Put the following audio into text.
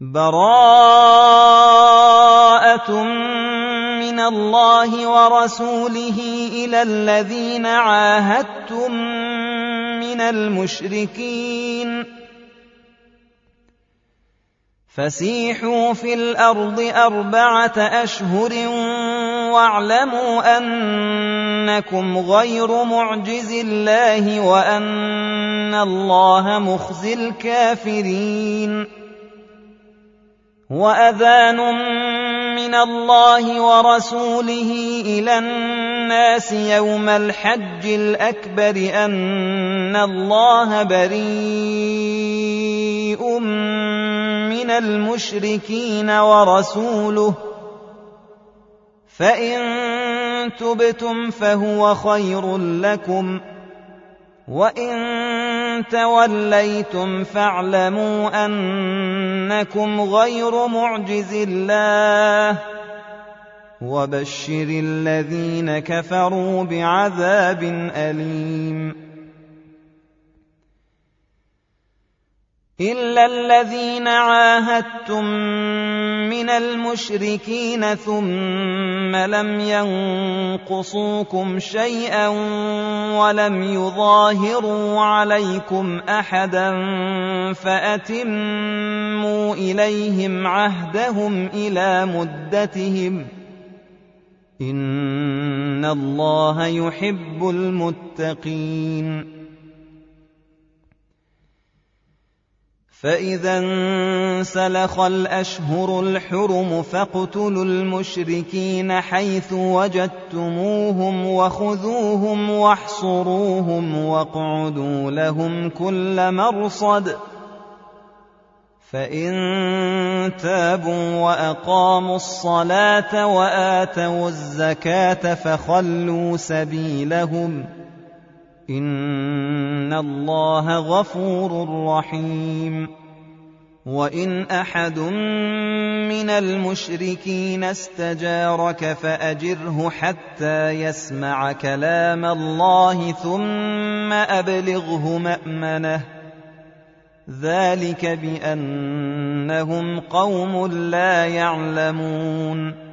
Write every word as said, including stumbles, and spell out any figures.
بَرَاءَةٌ مِّنَ اللَّهِ وَرَسُولِهِ إِلَى الَّذِينَ عَاهَدتُّم مِّنَ الْمُشْرِكِينَ فَسِيحُوا فِي الْأَرْضِ أَرْبَعَةَ أَشْهُرٍ وَاعْلَمُوا أَنَّكُمْ غَيْرُ مُعْجِزِي اللَّهِ وَأَنَّ اللَّهَ مُخْزِي الْكَافِرِينَ وَأَذَانٌ مِّنَ اللَّهِ وَرَسُولِهِ إِلَى النَّاسِ يَوْمَ الْحَجِّ الْأَكْبَرِ أَنَّ اللَّهَ بَرِيءٌ مِّنَ الْمُشْرِكِينَ وَرَسُولُهُ فَإِن تُبْتُمْ فَهُوَ خَيْرٌ لَّكُمْ وَإِن تَوَلَّيْتُمْ فَاعْلَمُوا أَنَّكُمْ غَيْرُ مُعْجِزِي اللَّهِ وَبَشِّرِ الَّذِينَ كَفَرُوا بِعَذَابٍ أَلِيمٍ إِلَّا الَّذِينَ عَاهَدتُّم مِّنَ الْمُشْرِكِينَ ثُمَّ لَمْ يَنقُصُوكُمْ شَيْئًا وَلَمْ يُظَاهِرُوا عَلَيْكُمْ أَحَدًا فَأَتِمُّوا إِلَيْهِمْ عَهْدَهُمْ إِلَىٰ مُدَّتِهِمْ ۚ إِنَّ اللَّهَ يُحِبُّ الْمُتَّقِينَ فَإِذَا انسَلَخَ الْأَشْهُرُ الْحُرُمُ فَاقْتُلُوا الْمُشْرِكِينَ حَيْثُ وَجَدتُّمُوهُمْ وَخُذُوهُمْ وَاحْصُرُوهُمْ وَاقْعُدُوا لَهُمْ كُلَّ مَرْصَدٍ فَإِن تَابُوا وَأَقَامُوا الصَّلَاةَ وَآتَوُا الزَّكَاةَ فَخَلُّوا سَبِيلَهُمْ ۚ إِنَّ اللَّهَ غَفُورٌ رَّحِيمٌ وَإِنْ أَحَدٌ مِّنَ الْمُشْرِكِينَ اسْتَجَارَكَ فَأَجِرْهُ حَتَّىٰ يَسْمَعَ كَلَامَ اللَّهِ ثُمَّ أَبْلِغْهُ مَأْمَنَهُ ۚ ذَٰلِكَ بِأَنَّهُمْ قَوْمٌ لَّا يَعْلَمُونَ